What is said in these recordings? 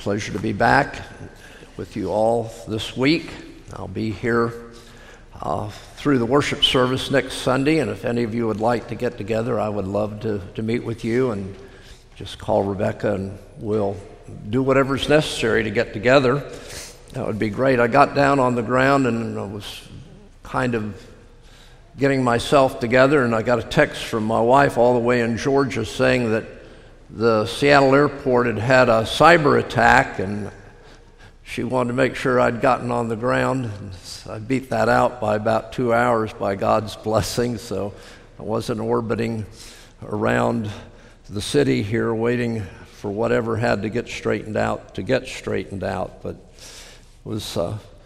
pleasure to be back with you all this week. I'll be here through the worship service next Sunday, and if any of you would like to get together, I would love to meet with you, and just call Rebecca and we'll do whatever's necessary to get together. That would be great. I got down on the ground and I was kind of getting myself together, and I got a text from my wife all the way in Georgia saying that the Seattle airport had a cyber attack, and she wanted to make sure I'd gotten on the ground. I beat that out by about 2 hours by God's blessing, so I wasn't orbiting around the city here waiting for whatever had to get straightened out, but it was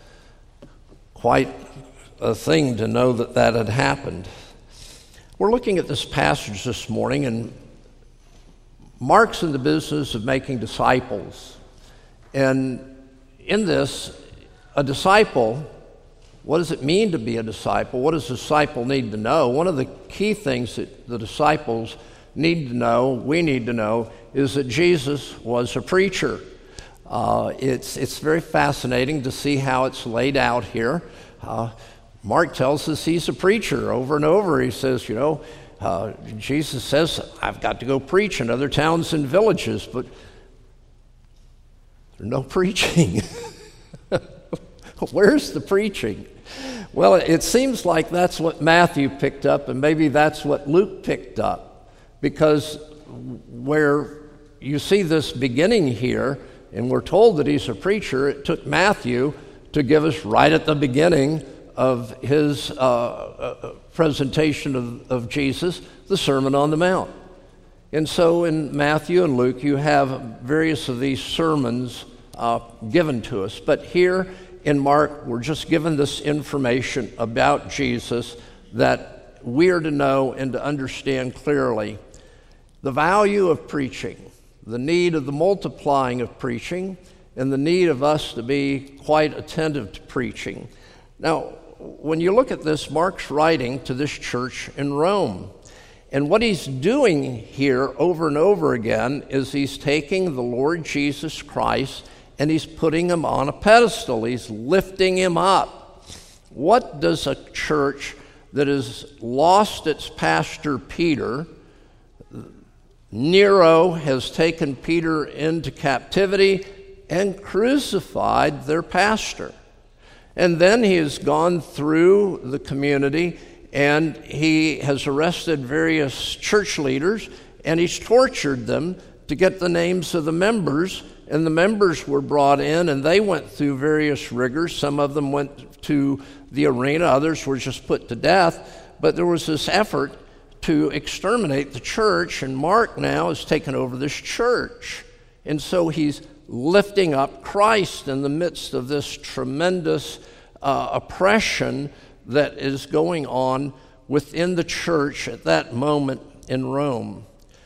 quite a thing to know that had happened. We're looking at this passage this morning, and Mark's in the business of making disciples. And in this, a disciple, what does it mean to be a disciple? What does a disciple need to know? One of the key things that the disciples need to know, we need to know, is that Jesus was a preacher. It's very fascinating to see how it's laid out here. Mark tells us he's a preacher over and over. He says, Jesus says, I've got to go preach in other towns and villages, but there's no preaching. Where's the preaching? Well, it seems like that's what Matthew picked up, and maybe that's what Luke picked up, because where you see this beginning here, and we're told that he's a preacher, it took Matthew to give us right at the beginning of his presentation of Jesus, the Sermon on the Mount. And so in Matthew and Luke, you have various of these sermons given to us. But here in Mark, we're just given this information about Jesus that we are to know and to understand clearly. The value of preaching, the need of the multiplying of preaching, and the need of us to be quite attentive to preaching. Now, when you look at this, Mark's writing to this church in Rome. And what he's doing here over and over again is he's taking the Lord Jesus Christ and he's putting him on a pedestal. He's lifting him up. What does a church that has lost its pastor Peter, Nero has taken Peter into captivity and crucified their pastor. And then he has gone through the community and he has arrested various church leaders and he's tortured them to get the names of the members. And the members were brought in and they went through various rigors. Some of them went to the arena, others were just put to death. But there was this effort to exterminate the church, and Mark now has taken over this church. And so he's lifting up Christ in the midst of this tremendous oppression that is going on within the church at that moment in Rome.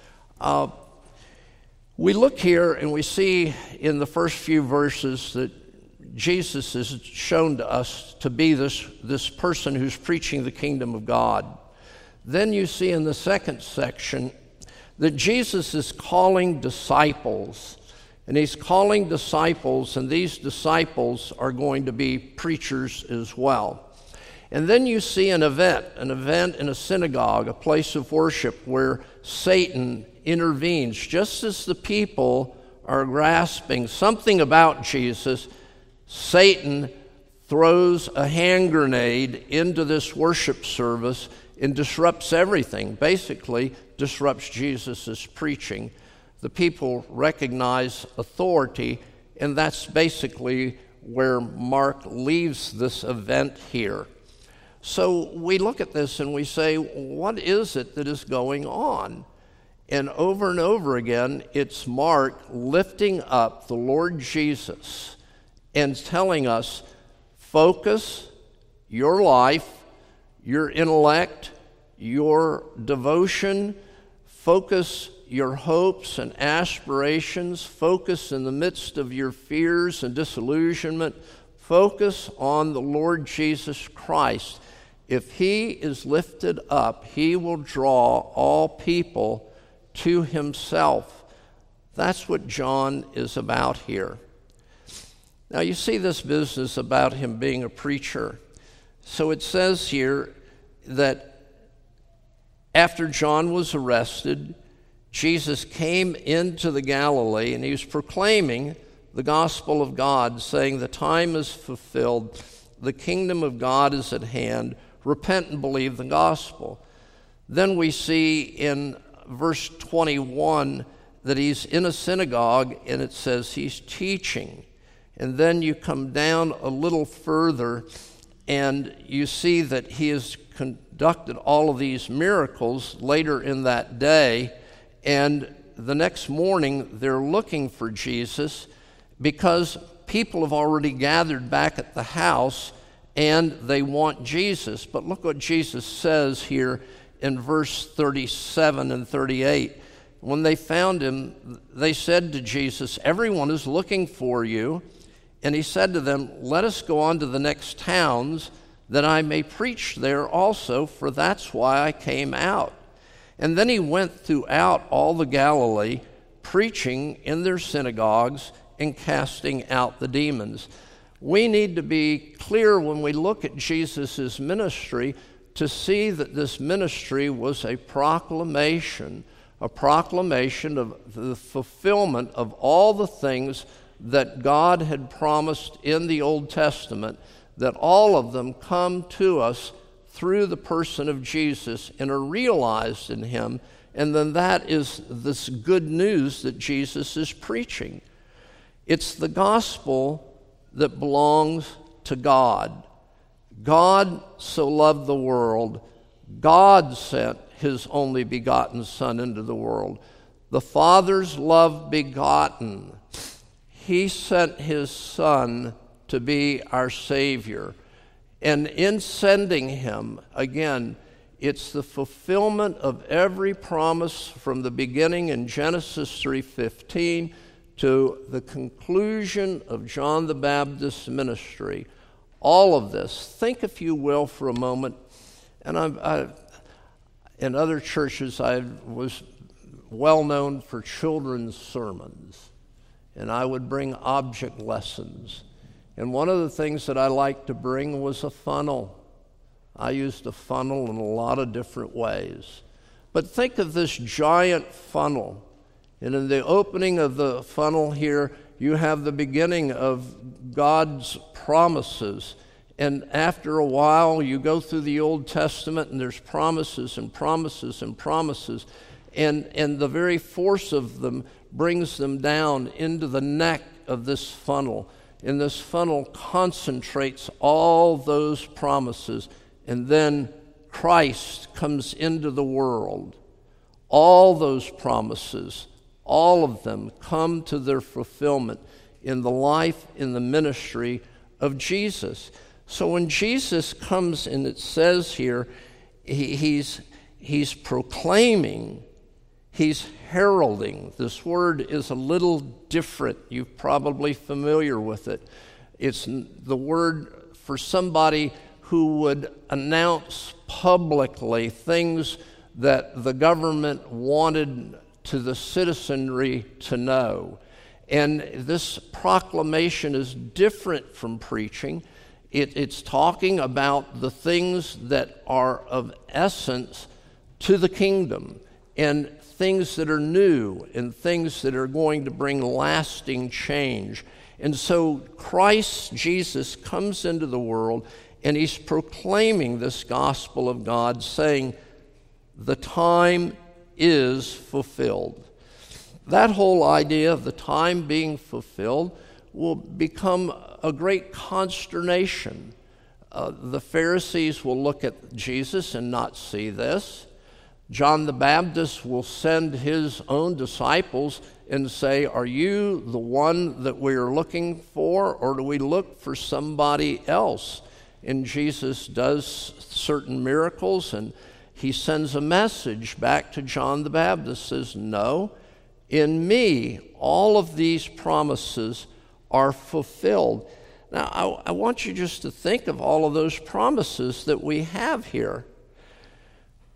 We look here and we see in the first few verses that Jesus is shown to us to be this person who's preaching the kingdom of God. Then you see in the second section that Jesus is calling disciples. And he's calling disciples, and these disciples are going to be preachers as well. And then you see an event in a synagogue, a place of worship where Satan intervenes. Just as the people are grasping something about Jesus, Satan throws a hand grenade into this worship service and disrupts everything, basically disrupts Jesus' preaching. The people recognize authority, and that's basically where Mark leaves this event here. So we look at this and we say, what is it that is going on? And over again, it's Mark lifting up the Lord Jesus and telling us, focus your life, your intellect, your devotion, focus your hopes and aspirations, focus in the midst of your fears and disillusionment, focus on the Lord Jesus Christ. If he is lifted up, he will draw all people to himself. That's what John is about here. Now you see this business about him being a preacher. So it says here that after John was arrested, Jesus came into the Galilee and he was proclaiming the gospel of God, saying, "The time is fulfilled, the kingdom of God is at hand, repent and believe the gospel." Then we see in verse 21 that he's in a synagogue and it says he's teaching. And then you come down a little further and you see that he has conducted all of these miracles later in that day. And the next morning they're looking for Jesus because people have already gathered back at the house and they want Jesus. But look what Jesus says here in verse 37 and 38. When they found him, they said to Jesus, "Everyone is looking for you." And he said to them, "Let us go on to the next towns, that I may preach there also, for that's why I came out." And then he went throughout all the Galilee, preaching in their synagogues and casting out the demons. We need to be clear when we look at Jesus' ministry to see that this ministry was a proclamation of the fulfillment of all the things that God had promised in the Old Testament, that all of them come to us through the person of Jesus and are realized in him. And then that is this good news that Jesus is preaching. It's the gospel that belongs to God. God so loved the world, God sent his only begotten Son into the world. The Father's love begotten. He sent his Son to be our Savior. And in sending him, again, it's the fulfillment of every promise from the beginning in Genesis 3:15 to the conclusion of John the Baptist's ministry. All of this, think if you will for a moment, and in other churches I was well known for children's sermons, and I would bring object lessons. And one of the things that I liked to bring was a funnel. I used a funnel in a lot of different ways. But think of this giant funnel. And in the opening of the funnel here, you have the beginning of God's promises. And after a while, you go through the Old Testament, and there's promises and promises and promises. And the very force of them brings them down into the neck of this funnel. And this funnel concentrates all those promises. And then Christ comes into the world. All those promises, all of them come to their fulfillment in the life, in the ministry of Jesus. So when Jesus comes, and it says here, he's proclaiming, he's heralding. This word is a little different. You're probably familiar with it. It's the word for somebody who would announce publicly things that the government wanted to the citizenry to know. And this proclamation is different from preaching. It's talking about the things that are of essence to the kingdom, and things that are new, and things that are going to bring lasting change. And so Christ Jesus comes into the world, and he's proclaiming this gospel of God, saying, the time is fulfilled. That whole idea of the time being fulfilled will become a great consternation. The Pharisees will look at Jesus and not see this. John the Baptist will send his own disciples and say, are you the one that we're looking for, or do we look for somebody else? And Jesus does certain miracles, and he sends a message back to John the Baptist, says, no, in me all of these promises are fulfilled. Now, I want you just to think of all of those promises that we have here.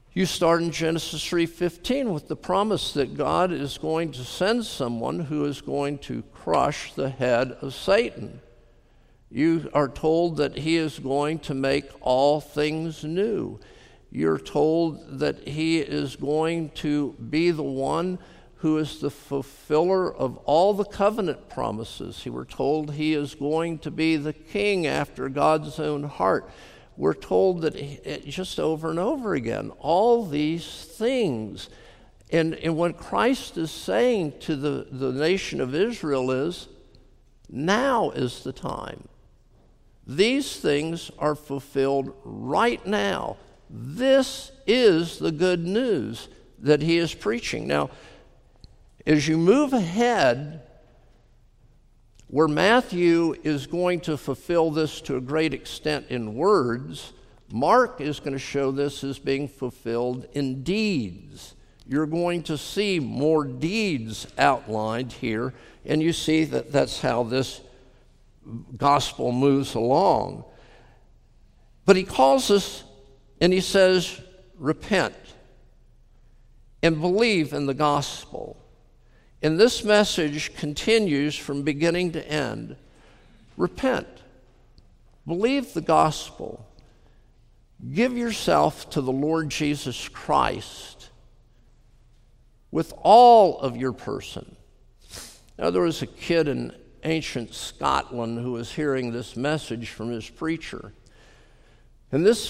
You start in Genesis 3:15 with the promise that God is going to send someone who is going to crush the head of Satan. You are told that he is going to make all things new. You're told that he is going to be the one who is the fulfiller of all the covenant promises. You were told he is going to be the king after God's own heart. We're told that just over and over again, all these things. And what Christ is saying to the nation of Israel is, now is the time. These things are fulfilled right now. This is the good news that he is preaching. Now, as you move ahead, where Matthew is going to fulfill this to a great extent in words, Mark is going to show this as being fulfilled in deeds. You're going to see more deeds outlined here, and you see that that's how this gospel moves along. But he calls us and he says, repent and believe in the gospel. And this message continues from beginning to end. Repent. Believe the gospel. Give yourself to the Lord Jesus Christ with all of your person. Now, there was a kid in ancient Scotland who was hearing this message from his preacher. And this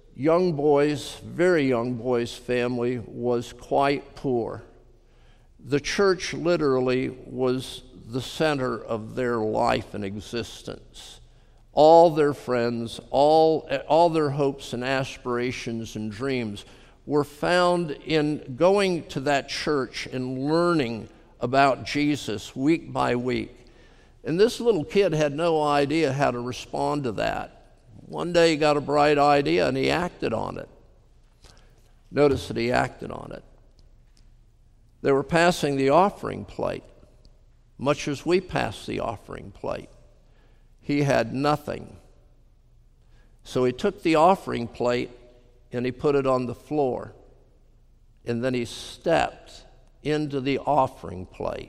very young boy's family was quite poor. The church literally was the center of their life and existence. All their friends, all their hopes and aspirations and dreams were found in going to that church and learning about Jesus week by week. And this little kid had no idea how to respond to that. One day he got a bright idea and he acted on it. Notice that he acted on it. They were passing the offering plate, much as we pass the offering plate. He had nothing. So he took the offering plate and he put it on the floor. And then he stepped into the offering plate.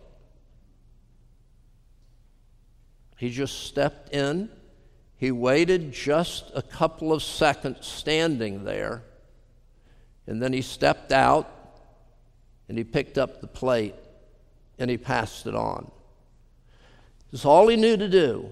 He just stepped in. He waited just a couple of seconds standing there. And then he stepped out and he picked up the plate and he passed it on. It's all he knew to do.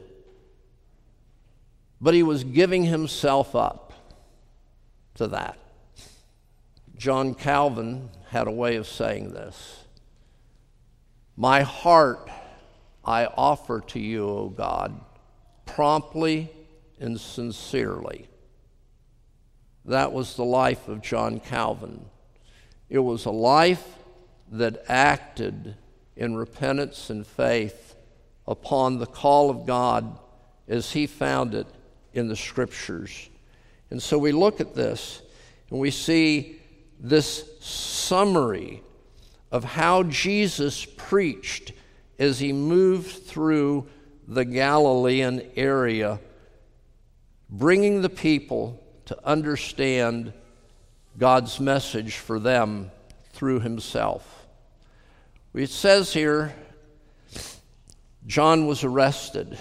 But he was giving himself up to that. John Calvin had a way of saying this. My heart I offer to you, O God, promptly and sincerely. That was the life of John Calvin. It was a life that acted in repentance and faith upon the call of God as he found it in the Scriptures. And so we look at this and we see this summary of how Jesus preached as he moved through the Galilean area, bringing the people to understand God's message for them through himself. It says here, John was arrested.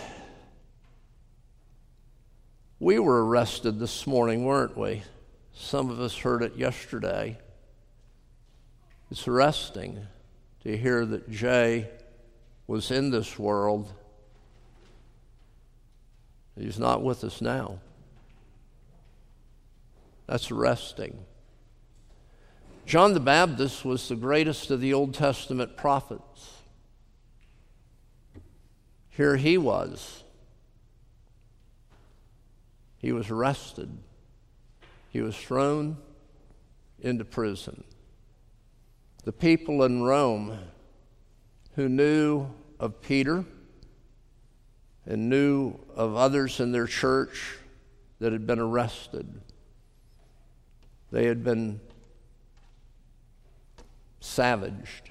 We were arrested this morning, weren't we? Some of us heard it yesterday. It's arresting to hear that Jay was in this world. He's not with us now. That's arresting. John the Baptist was the greatest of the Old Testament prophets. Here he was. He was arrested. He was thrown into prison. The people in Rome who knew of Peter and knew of others in their church that had been arrested, they had been savaged.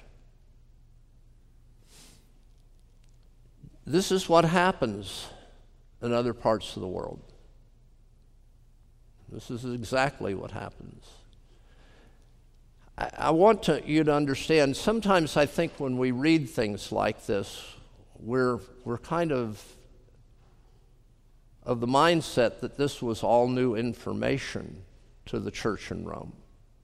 This is what happens in other parts of the world. This is exactly what happens. I want you to understand, sometimes I think when we read things like this, we're kind of the mindset that this was all new information to the church in Rome.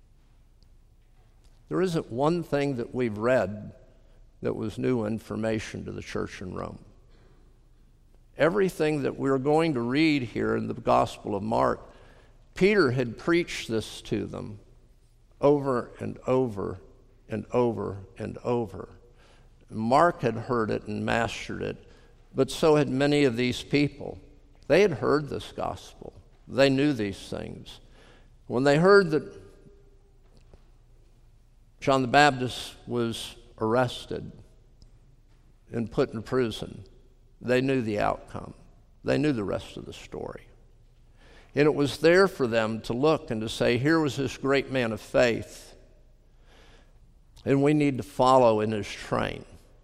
There isn't one thing that we've read that was new information to the church in Rome. Everything that we're going to read here in the Gospel of Mark, Peter had preached this to them over and over and over and over. Mark had heard it and mastered it, but so had many of these people. They had heard this gospel. They knew these things. When they heard that John the Baptist was arrested and put in prison, they knew the outcome. They knew the rest of the story. And it was there for them to look and to say, here was this great man of faith, and we need to follow in his train.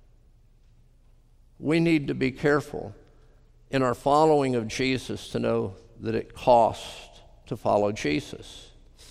We need to be careful in our following of Jesus to know that it costs to follow Jesus.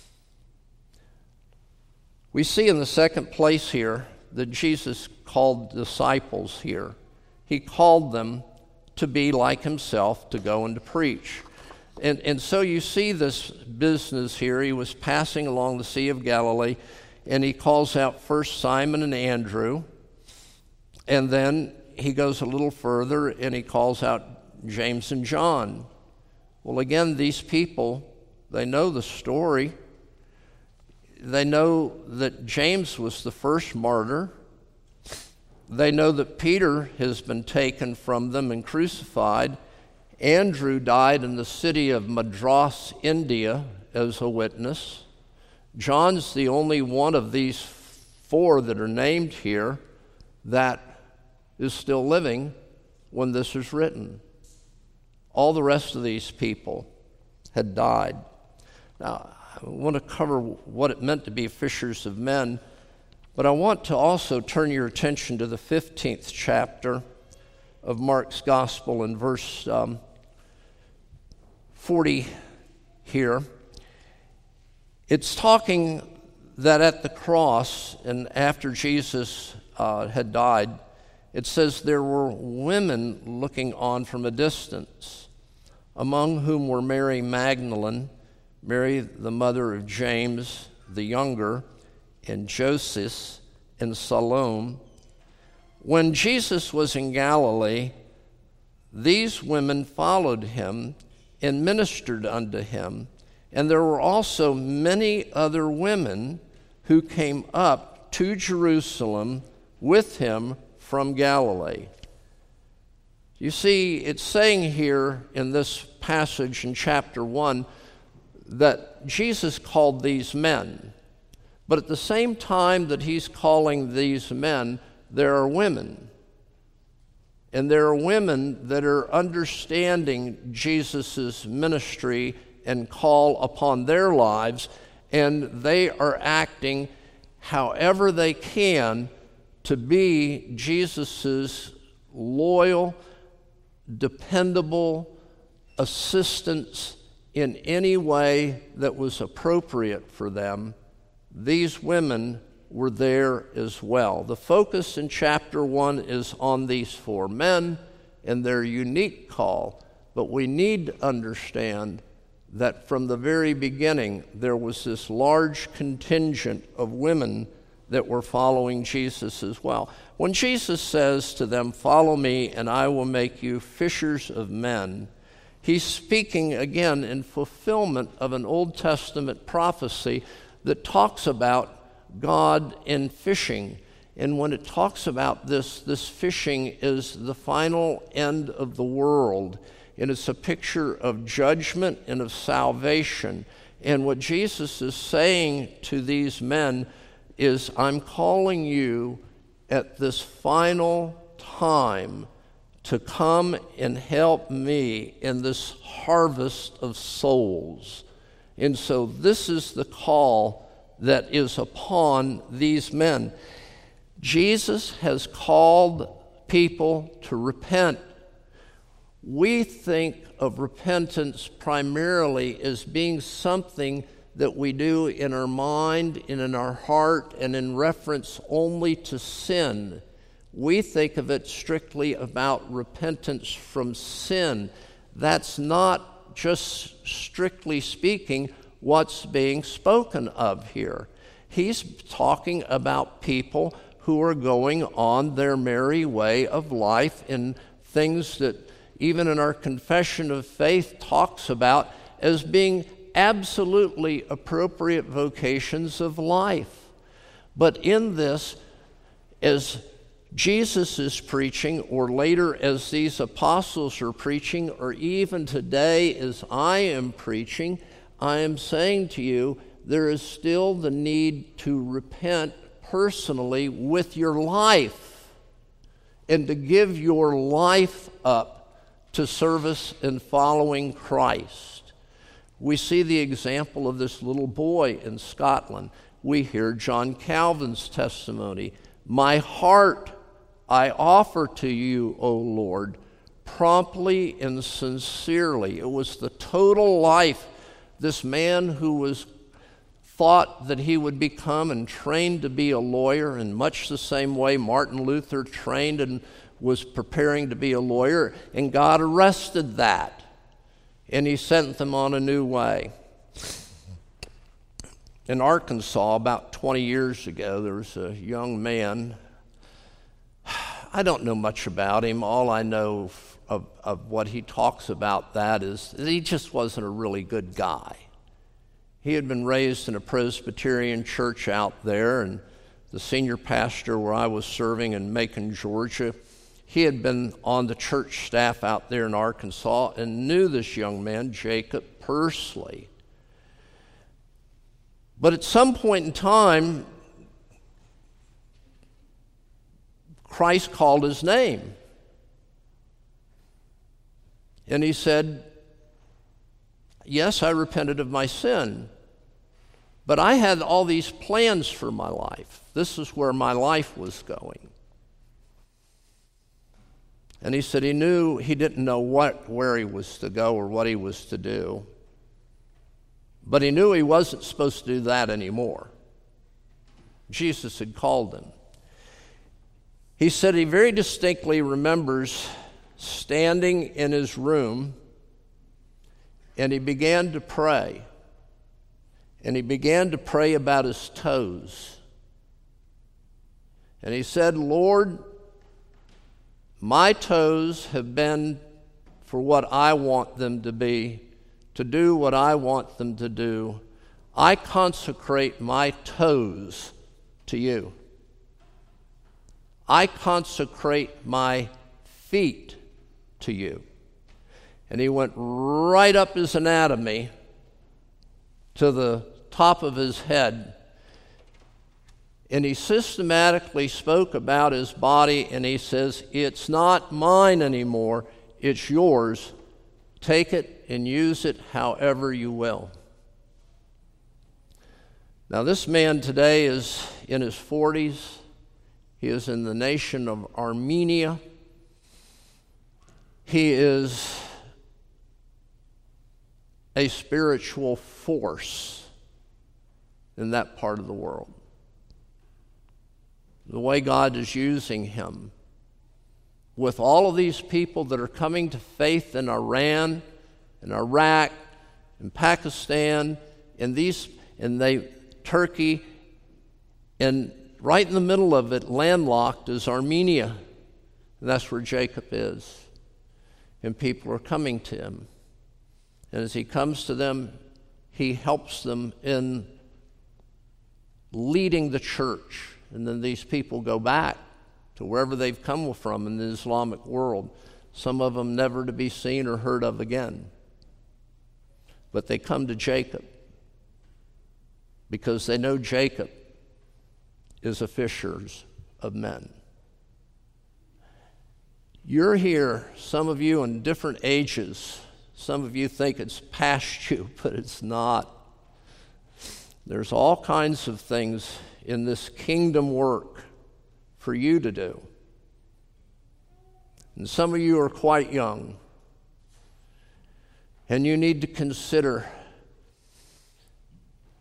We see in the second place here that Jesus called disciples here. He called them to be like himself, to go and to preach. And so you see this business here. He was passing along the Sea of Galilee, and he calls out first Simon and Andrew, and then he goes a little further and he calls out James and John. Well, again, these people, they know the story. They know that James was the first martyr. They know that Peter has been taken from them and crucified. Andrew died in the city of Madras, India, as a witness. John's the only one of these four that are named here that is still living when this is written. All the rest of these people had died. Now, I want to cover what it meant to be fishers of men, but I want to also turn your attention to the 15th chapter of Mark's Gospel in verse 40 here. It's talking that at the cross and after Jesus had died, it says there were women looking on from a distance, among whom were Mary Magdalene, Mary the mother of James the younger, and Joseph and Salome. When Jesus was in Galilee, these women followed him and ministered unto him. And there were also many other women who came up to Jerusalem with him from Galilee. You see, it's saying here in this passage in chapter 1 that Jesus called these men. But at the same time that he's calling these men, there are women. And there are women that are understanding Jesus' ministry and call upon their lives, and they are acting however they can to be Jesus' loyal, dependable assistants in any way that was appropriate for them. These women were there as well. The focus in chapter 1 is on these four men and their unique call, but we need to understand that from the very beginning there was this large contingent of women that were following Jesus as well. When Jesus says to them, "Follow me and I will make you fishers of men," he's speaking again in fulfillment of an Old Testament prophecy that talks about God in fishing. And when it talks about this fishing is the final end of the world. And it's a picture of judgment and of salvation. And what Jesus is saying to these men is, I'm calling you at this final time to come and help me in this harvest of souls. And so this is the call that is upon these men. Jesus has called people to repent. We think of repentance primarily as being something that we do in our mind and in our heart and in reference only to sin. We think of it strictly about repentance from sin. That's not, just strictly speaking, what's being spoken of here. He's talking about people who are going on their merry way of life in things that even in our confession of faith talks about as being absolutely appropriate vocations of life. But in this, as Jesus is preaching, or later as these apostles are preaching, or even today as I am preaching, I am saying to you, there is still the need to repent personally with your life and to give your life up to service and following Christ. We see the example of this little boy in Scotland. We hear John Calvin's testimony. My heart I offer to you, O Lord, promptly and sincerely. It was the total life. This man who was thought that he would become and trained to be a lawyer in much the same way Martin Luther trained and was preparing to be a lawyer, and God arrested that, and he sent them on a new way. In Arkansas, about 20 years ago, there was a young man. I don't know much about him. All I know of what he talks about that is that he just wasn't a really good guy. He had been raised in a Presbyterian church out there, and the senior pastor where I was serving in Macon, Georgia, he had been on the church staff out there in Arkansas and knew this young man, Jacob, personally. But at some point in time, Christ called his name. And he said, yes, I repented of my sin, but I had all these plans for my life. This is where my life was going. And he said he didn't know where he was to go or what he was to do, but he knew he wasn't supposed to do that anymore. Jesus had called him. He said he very distinctly remembers standing in his room, and he began to pray. And he began to pray about his toes. And he said, Lord, my toes have been for what I want them to be, to do what I want them to do. I consecrate my toes to you. I consecrate my feet to you. And he went right up his anatomy to the top of his head. And he systematically spoke about his body, and he says, it's not mine anymore, it's yours. Take it and use it however you will. Now this man today is in his 40s. He is in the nation of Armenia. He is a spiritual force in that part of the world. The way God is using him with all of these people that are coming to faith in Iran, in Iraq, in Pakistan, Turkey, and right in the middle of it, landlocked, is Armenia. And that's where Jacob is. And people are coming to him. And as he comes to them, he helps them in leading the church. And then these people go back to wherever they've come from in the Islamic world, some of them never to be seen or heard of again. But they come to Jacob because they know Jacob is a fisher of men. You're here, some of you in different ages. Some of you think it's past you, but it's not. There's all kinds of things in this kingdom work for you to do. And some of you are quite young. And you need to consider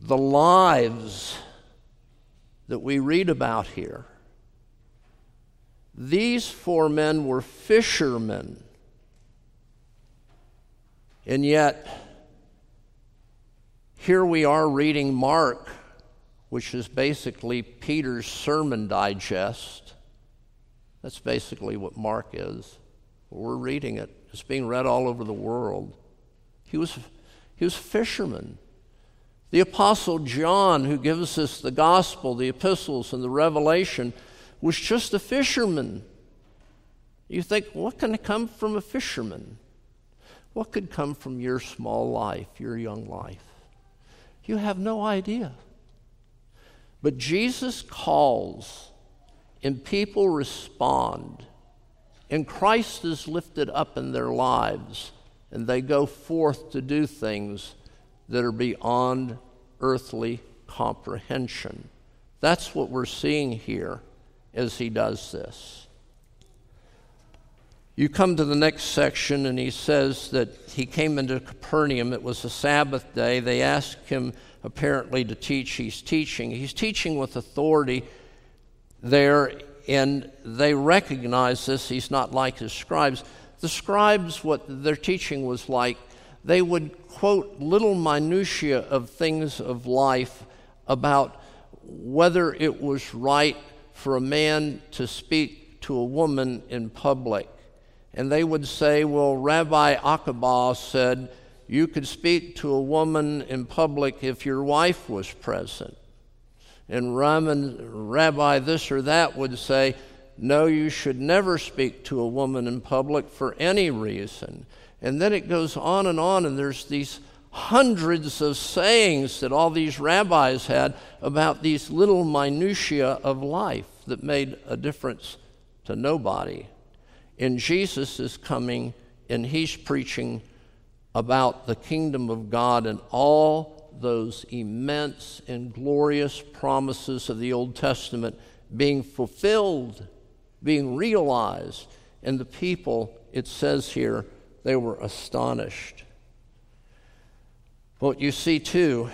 the lives that we read about here, these 4 men were fishermen. And yet, here we are reading Mark, which is basically Peter's sermon digest. That's basically what Mark is. We're reading it. It's being read all over the world. He was a fisherman. The Apostle John, who gives us the gospel, the epistles, and the revelation, was just a fisherman. You think, what can come from a fisherman? What could come from your small life, your young life? You have no idea. But Jesus calls, and people respond, and Christ is lifted up in their lives, and they go forth to do things that are beyond earthly comprehension. That's what we're seeing here as he does this. You come to the next section, and he says that he came into Capernaum. It was a Sabbath day. They asked him apparently to teach. He's teaching. He's teaching with authority there, and they recognize this. He's not like his scribes. The scribes, what their teaching was like, they would quote little minutiae of things of life about whether it was right for a man to speak to a woman in public. And they would say, well, Rabbi Akiba said you could speak to a woman in public if your wife was present. And Rabbi this or that would say, no, you should never speak to a woman in public for any reason. And then it goes on, and there's these hundreds of sayings that all these rabbis had about these little minutiae of life that made a difference to nobody. And Jesus is coming, and he's preaching about the kingdom of God and all those immense and glorious promises of the Old Testament being fulfilled, being realized. And the people, it says here, they were astonished. But you see, too,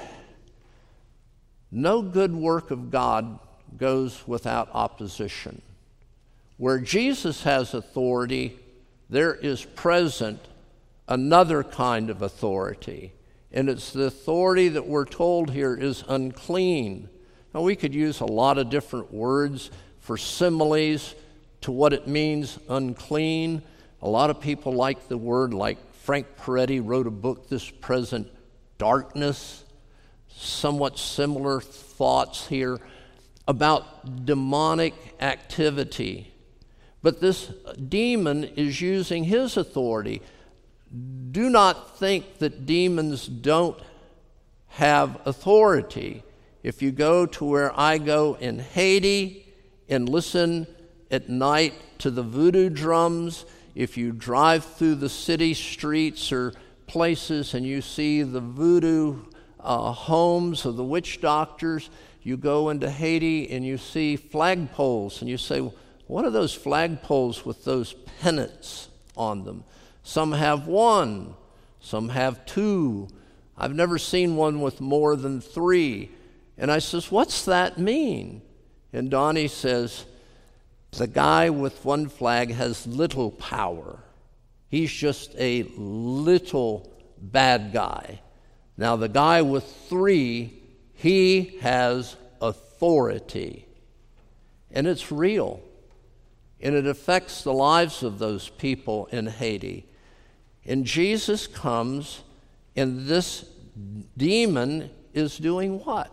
no good work of God goes without opposition. Where Jesus has authority, there is present another kind of authority. And it's the authority that we're told here is unclean. Now, we could use a lot of different words for similes to what it means, unclean. A lot of people like the word, like Frank Peretti wrote a book, This Present Darkness. Somewhat similar thoughts here about demonic activity. But this demon is using his authority. Do not think that demons don't have authority. If you go to where I go in Haiti and listen at night to the voodoo drums, if you drive through the city streets or places and you see the voodoo homes of the witch doctors, you go into Haiti and you see flagpoles, and you say, what are those flagpoles with those pennants on them? Some have 1, some have 2. I've never seen one with more than 3. And I says, what's that mean? And Donnie says, the guy with 1 flag has little power. He's just a little bad guy. Now the guy with 3, he has authority. And it's real. And it affects the lives of those people in Haiti. And Jesus comes, and this demon is doing what?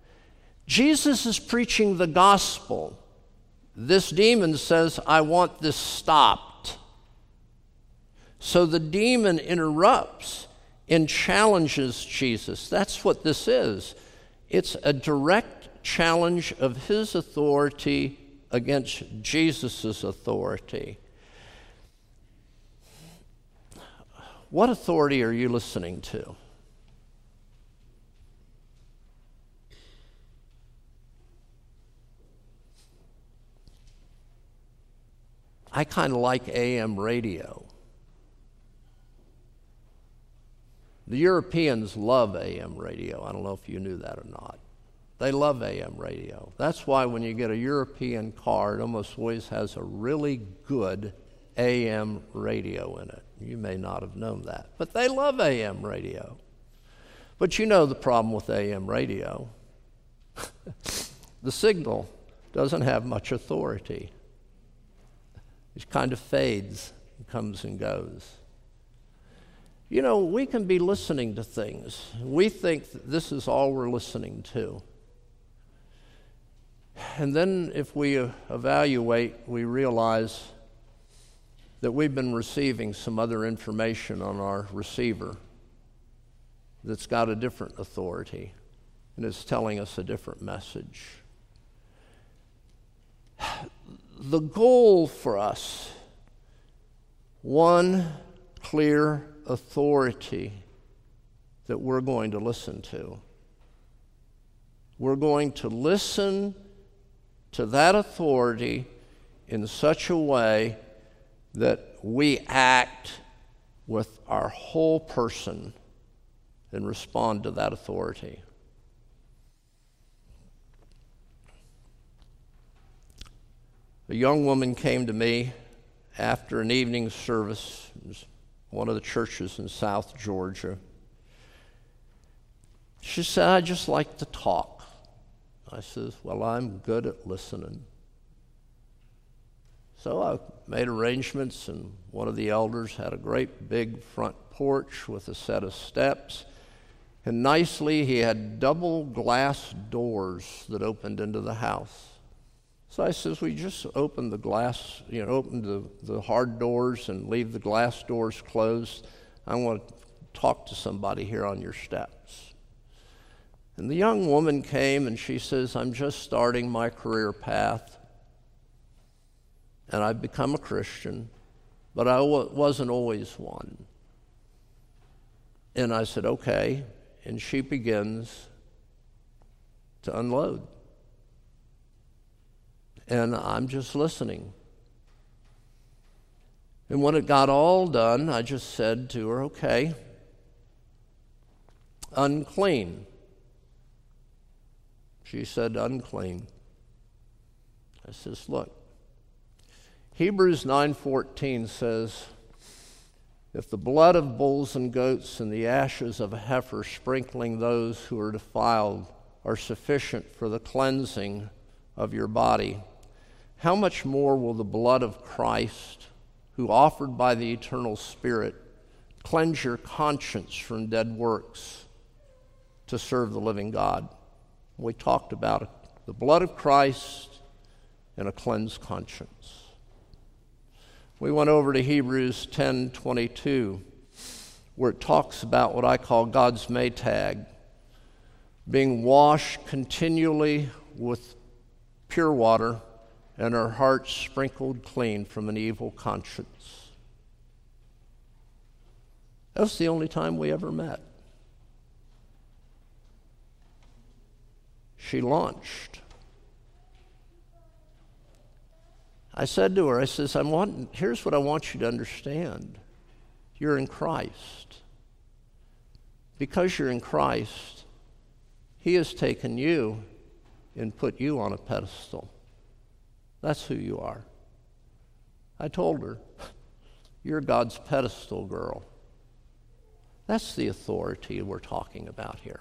Jesus is preaching the gospel. This demon says, I want this stopped. So the demon interrupts and challenges Jesus. That's what this is. It's a direct challenge of his authority against Jesus' authority. What authority are you listening to? I kind of like AM radio. The Europeans love AM radio. I don't know if you knew that or not. They love AM radio. That's why when you get a European car, it almost always has a really good AM radio in it. You may not have known that, but they love AM radio. But you know the problem with AM radio. The signal doesn't have much authority. It kind of fades and comes and goes. You know, we can be listening to things. We think that this is all we're listening to. And then if we evaluate, we realize that we've been receiving some other information on our receiver that's got a different authority, and it's telling us a different message. The goal for us, one clear authority that we're going to listen to. We're going to listen to that authority in such a way that we act with our whole person and respond to that authority. A young woman came to me after an evening service. It was one of the churches in South Georgia. She said, "I just like to talk." I says, "Well, I'm good at listening." So I made arrangements, and one of the elders had a great big front porch with a set of steps. And nicely, he had double glass doors that opened into the house. So I says, "We just open the glass, open the hard doors and leave the glass doors closed. I want to talk to somebody here on your steps." And the young woman came and she says, "I'm just starting my career path. And I've become a Christian, but I wasn't always one." And I said, "Okay." And she begins to unload. And I'm just listening. And when it got all done, I just said to her, "Okay, unclean." She said, "Unclean." I says, "Look, Hebrews 9:14 says, if the blood of bulls and goats and the ashes of a heifer sprinkling those who are defiled are sufficient for the cleansing of your body, how much more will the blood of Christ, who offered by the eternal Spirit, cleanse your conscience from dead works to serve the living God?" We talked about the blood of Christ and a cleansed conscience. We went over to Hebrews 10:22, where it talks about what I call God's Maytag, being washed continually with pure water and our hearts sprinkled clean from an evil conscience. That was the only time we ever met. She launched. I said to her, I says, here's what I want you to understand. You're in Christ. Because you're in Christ, He has taken you and put you on a pedestal. That's who you are. I told her, you're God's pedestal girl. That's the authority we're talking about here.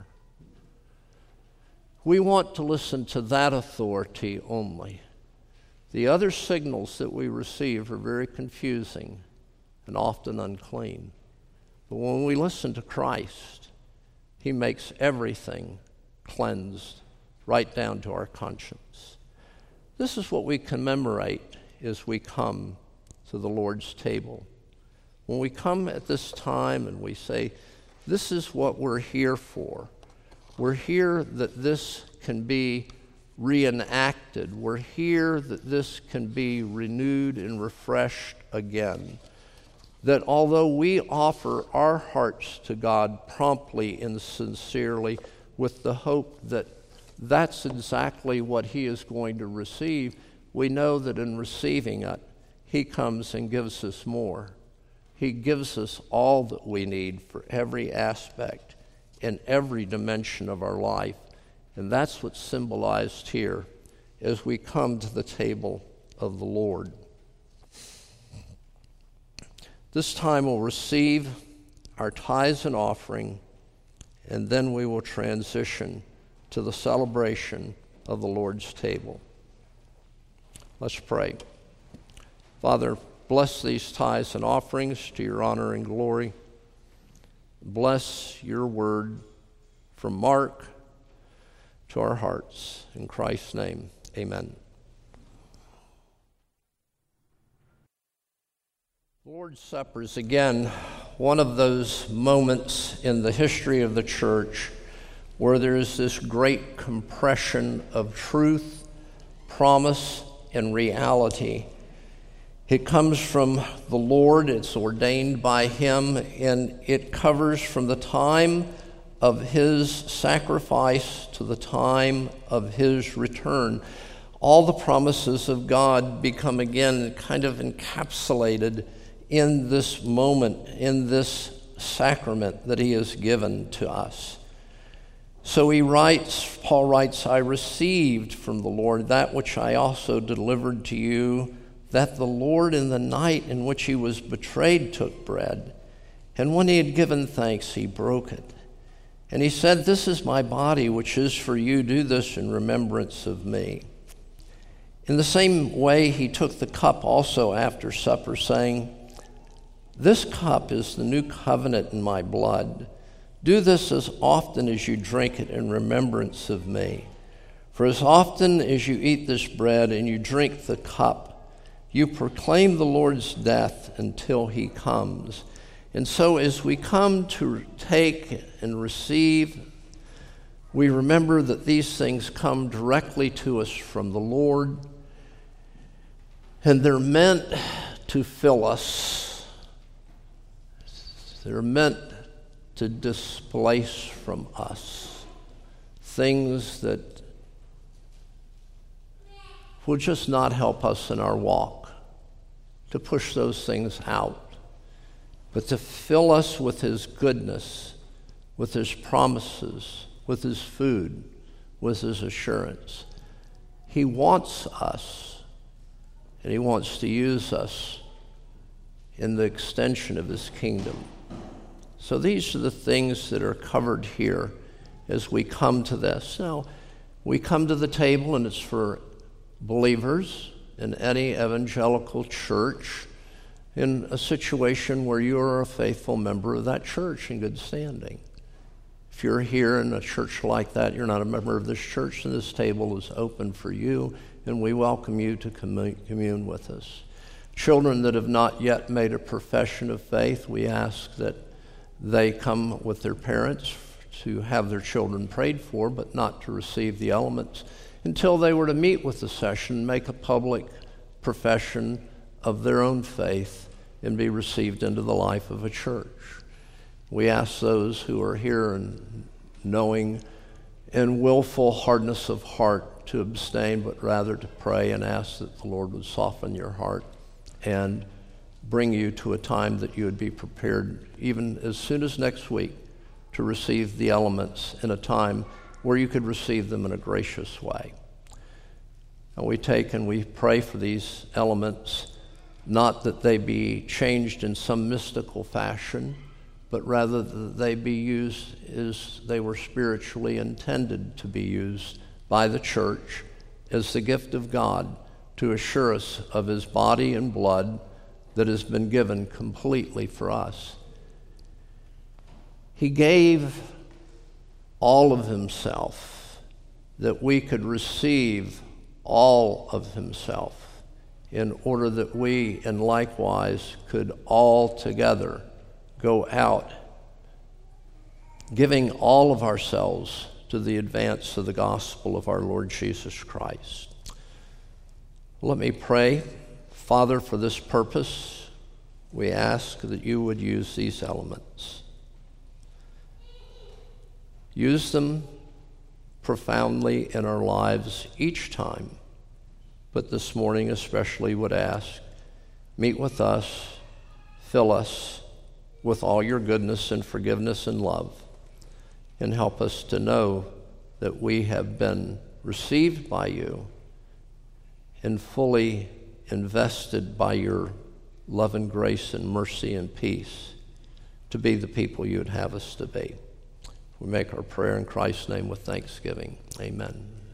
We want to listen to that authority only. The other signals that we receive are very confusing and often unclean. But when we listen to Christ, He makes everything cleansed right down to our conscience. This is what we commemorate as we come to the Lord's table. When we come at this time and we say, this is what we're here for. We're here that this can be reenacted. We're here that this can be renewed and refreshed again. That although we offer our hearts to God promptly and sincerely with the hope that that's exactly what He is going to receive, we know that in receiving it, He comes and gives us more. He gives us all that we need for every aspect and every dimension of our life. And that's what's symbolized here as we come to the table of the Lord. This time we'll receive our tithes and offering, and then we will transition to the celebration of the Lord's table. Let's pray. Father, bless these tithes and offerings to your honor and glory. Bless your word from Mark to our hearts. In Christ's name, amen. The Lord's Supper is again one of those moments in the history of the church where there is this great compression of truth, promise, and reality. It comes from the Lord, it's ordained by Him, and it covers from the time of His sacrifice to the time of His return. All the promises of God become again kind of encapsulated in this moment, in this sacrament that He has given to us. So Paul writes, I received from the Lord that which I also delivered to you, that the Lord in the night in which He was betrayed took bread, and when He had given thanks, He broke it. And He said, this is my body, which is for you. Do this in remembrance of me. In the same way, He took the cup also after supper, saying, this cup is the new covenant in my blood. Do this as often as you drink it in remembrance of me. For as often as you eat this bread and you drink the cup, you proclaim the Lord's death until He comes. And so as we come to take and receive, we remember that these things come directly to us from the Lord, and they're meant to fill us. They're meant to displace from us things that will just not help us in our walk, to push those things out, but to fill us with His goodness, with His promises, with His food, with His assurance. He wants us, and He wants to use us in the extension of His kingdom. So these are the things that are covered here as we come to this. Now, we come to the table, and it's for believers in any evangelical church in a situation where you are a faithful member of that church in good standing. If you're here in a church like that, you're not a member of this church, and this table is open for you, and we welcome you to commune with us. Children that have not yet made a profession of faith, we ask that they come with their parents to have their children prayed for, but not to receive the elements until they were to meet with the session, make a public profession of their own faith, and be received into the life of a church. We ask those who are here and knowing in willful hardness of heart to abstain, but rather to pray and ask that the Lord would soften your heart and bring you to a time that you would be prepared, even as soon as next week, to receive the elements in a time where you could receive them in a gracious way. And we take and we pray for these elements, not that they be changed in some mystical fashion, but rather that they be used as they were spiritually intended to be used by the church as the gift of God to assure us of His body and blood that has been given completely for us. He gave all of Himself that we could receive all of Himself, in order that we and likewise could all together go out, giving all of ourselves to the advance of the gospel of our Lord Jesus Christ. Let me pray. Father, for this purpose, we ask that you would use these elements. Use them profoundly in our lives each time, but this morning especially would ask, meet with us, fill us with all your goodness and forgiveness and love, and help us to know that we have been received by you and fully invested by your love and grace and mercy and peace to be the people you would have us to be. We make our prayer in Christ's name with thanksgiving. Amen.